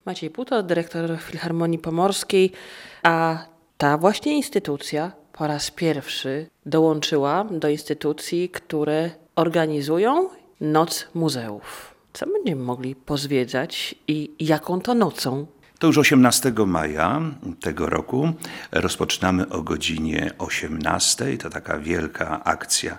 Maciej Puto, dyrektor Filharmonii Pomorskiej, a ta właśnie instytucja po raz pierwszy dołączyła do instytucji, które organizują Noc Muzeów. Co będziemy mogli pozwiedzać i jaką to nocą? To już 18 maja tego roku rozpoczynamy o godzinie 18. To taka wielka akcja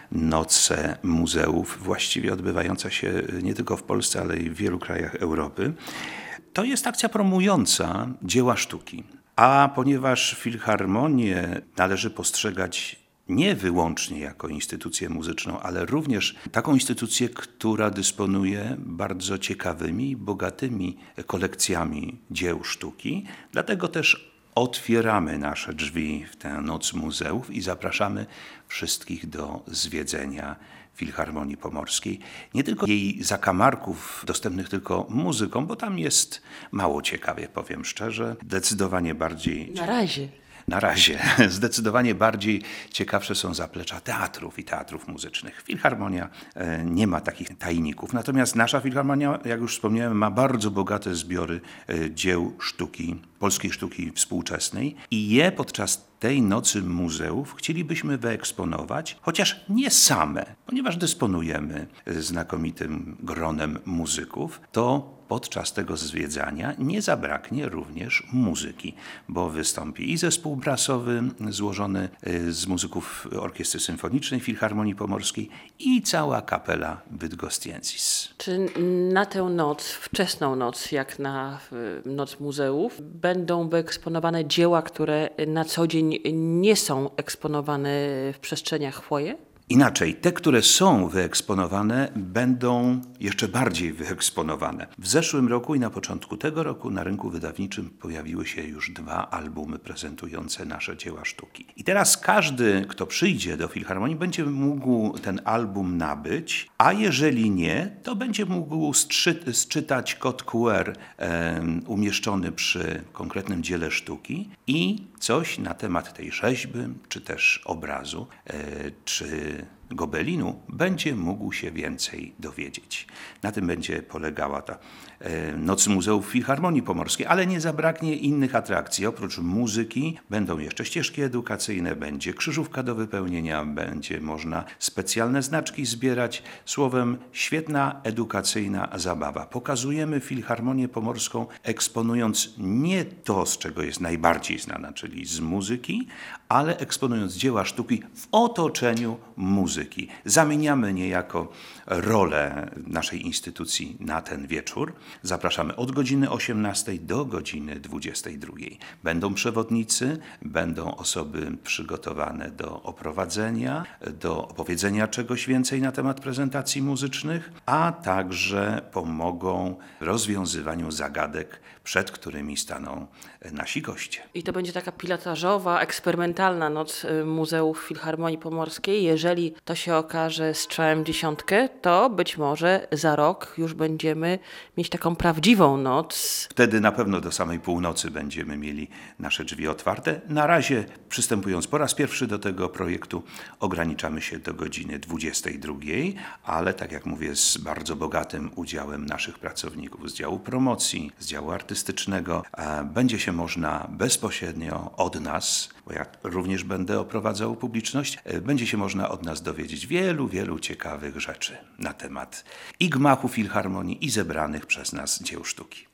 Noce Muzeów, właściwie odbywająca się nie tylko w Polsce, ale i w wielu krajach Europy. To jest akcja promująca dzieła sztuki. A ponieważ filharmonię należy postrzegać nie wyłącznie jako instytucję muzyczną, ale również taką instytucję, która dysponuje bardzo ciekawymi i bogatymi kolekcjami dzieł sztuki. Dlatego też otwieramy nasze drzwi w tę Noc Muzeów i zapraszamy wszystkich do zwiedzenia Filharmonii Pomorskiej. Nie tylko jej zakamarków dostępnych tylko muzykom, bo tam jest mało ciekawie, powiem szczerze. Zdecydowanie bardziej... Na razie. Zdecydowanie bardziej ciekawsze są zaplecza teatrów i teatrów muzycznych. Filharmonia nie ma takich tajników. Natomiast nasza filharmonia, jak już wspomniałem, ma bardzo bogate zbiory dzieł sztuki, polskiej sztuki współczesnej i je podczas tej Nocy Muzeów chcielibyśmy wyeksponować, chociaż nie same, ponieważ dysponujemy znakomitym gronem muzyków, to podczas tego zwiedzania nie zabraknie również muzyki, bo wystąpi i zespół brasowy złożony z muzyków Orkiestry Symfonicznej Filharmonii Pomorskiej i cała kapela Bydgoszcjensis. Czy na tę noc, wczesną noc, jak na Noc Muzeów, będą wyeksponowane dzieła, które na co dzień nie są eksponowane w przestrzeniach foyer? Inaczej, te, które są wyeksponowane, będą jeszcze bardziej wyeksponowane. W zeszłym roku i na początku tego roku na rynku wydawniczym pojawiły się już 2 albumy prezentujące nasze dzieła sztuki. I teraz każdy, kto przyjdzie do Filharmonii, będzie mógł ten album nabyć, a jeżeli nie, to będzie mógł sczytać kod QR umieszczony przy konkretnym dziele sztuki i coś na temat tej rzeźby, czy też obrazu, czy gobelinu będzie mógł się więcej dowiedzieć. Na tym będzie polegała ta Noc Muzeów Filharmonii Pomorskiej, ale nie zabraknie innych atrakcji. Oprócz muzyki będą jeszcze ścieżki edukacyjne, będzie krzyżówka do wypełnienia, będzie można specjalne znaczki zbierać. Słowem, świetna edukacyjna zabawa. Pokazujemy Filharmonię Pomorską, eksponując nie to, z czego jest najbardziej znana, czyli z muzyki, ale eksponując dzieła sztuki w otoczeniu muzyki. Zamieniamy niejako rolę naszej instytucji na ten wieczór. Zapraszamy od godziny 18 do godziny 22. Będą przewodnicy, będą osoby przygotowane do oprowadzenia, do opowiedzenia czegoś więcej na temat prezentacji muzycznych, a także pomogą w rozwiązywaniu zagadek, przed którymi staną nasi goście. I to będzie taka pilotażowa, eksperymentalna Noc Muzeów Filharmonii Pomorskiej. Jeżeli to się okaże strzałem dziesiątkę, to być może za rok już będziemy mieć taką prawdziwą noc. Wtedy na pewno do samej północy będziemy mieli nasze drzwi otwarte. Na razie, przystępując po raz pierwszy do tego projektu, ograniczamy się do godziny 22, ale tak jak mówię, z bardzo bogatym udziałem naszych pracowników z działu promocji, z działu artystycznego. Będzie się można bezpośrednio od nas, bo ja również będę oprowadzał publiczność, będzie się można od nas dowiedzieć wielu ciekawych rzeczy na temat i gmachu Filharmonii, i zebranych przez nas dzieł sztuki.